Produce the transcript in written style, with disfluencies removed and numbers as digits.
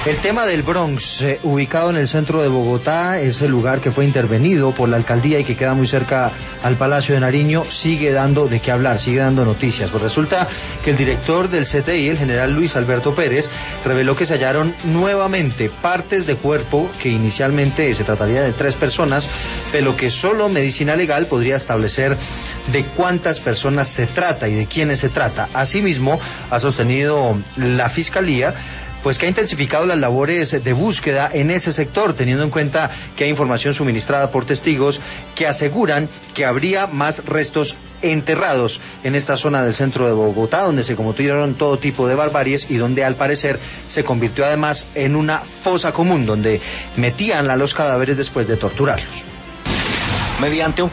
El tema del Bronx, ubicado en el centro de Bogotá, es el lugar que fue intervenido por la alcaldía y que queda muy cerca al Palacio de Nariño, sigue dando de qué hablar, sigue dando noticias. Pues resulta que el director del CTI, el general Luis Alberto Pérez, reveló que se hallaron nuevamente partes de cuerpo, que inicialmente se trataría de 3 personas, pero que solo medicina legal podría establecer de cuántas personas se trata y de quiénes se trata. Asimismo, ha sostenido la Fiscalía pues que ha intensificado las labores de búsqueda en ese sector, teniendo en cuenta que hay información suministrada por testigos que aseguran que habría más restos enterrados en esta zona del centro de Bogotá, donde se cometieron todo tipo de barbaries y donde al parecer se convirtió además en una fosa común, donde metían a los cadáveres después de torturarlos. Mediante un